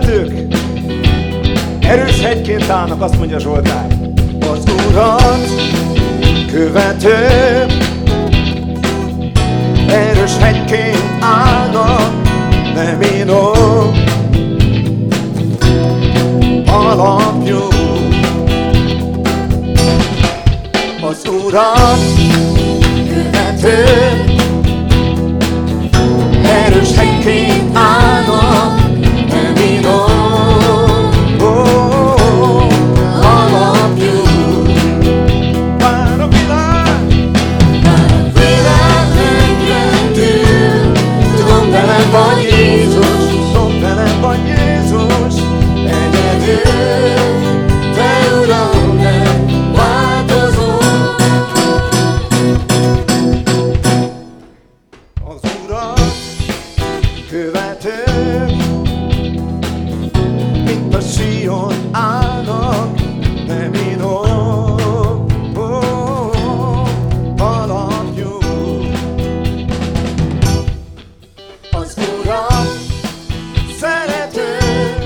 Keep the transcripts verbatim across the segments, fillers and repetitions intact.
követők erős hegyként állnak, azt mondja Zsoltár. Az Urat követő erős hegyként állnak, nem inom alapjuk. Az Urat követő erős hegyként állnak, nem inom alapjuk. Bár a világ, bár a világ megrendül, tudom, velem van Jézus, tudom, velem van Jézus, egyedül, te Uram, nem változol. Az Urat követők, mint a Sion állnak, nem inom alapjuk. Az Urat szeretők,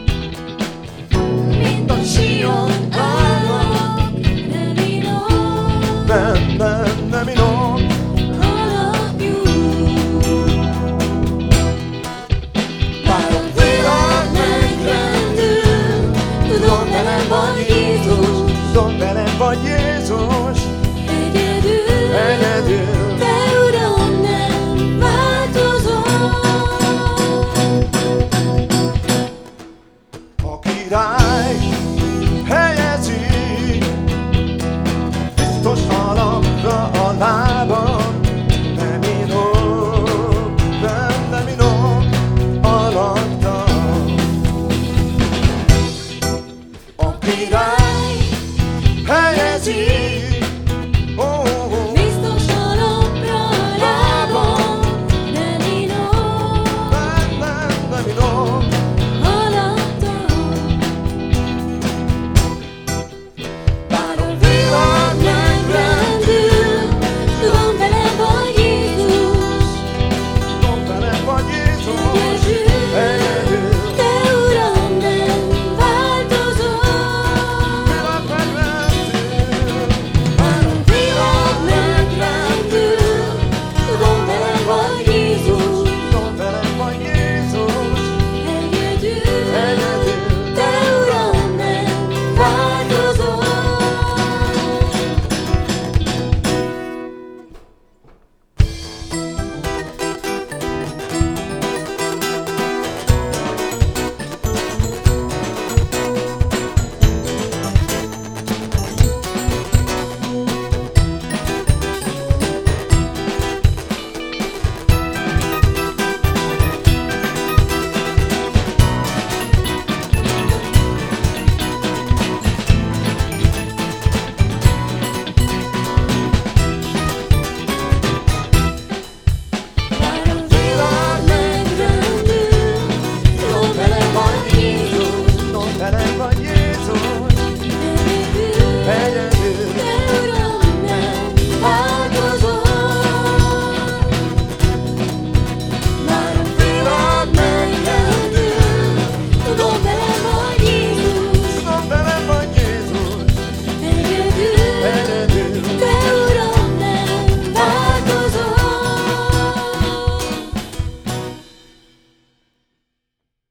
mint a Sion állnak, nem inom, nem, nem, nem inom alapjuk. Bár a világ megrendül, tudom, velem van Jézus, tudom, velem van Jézus, Egyedül, egyedül. te Uram, nem változol. A király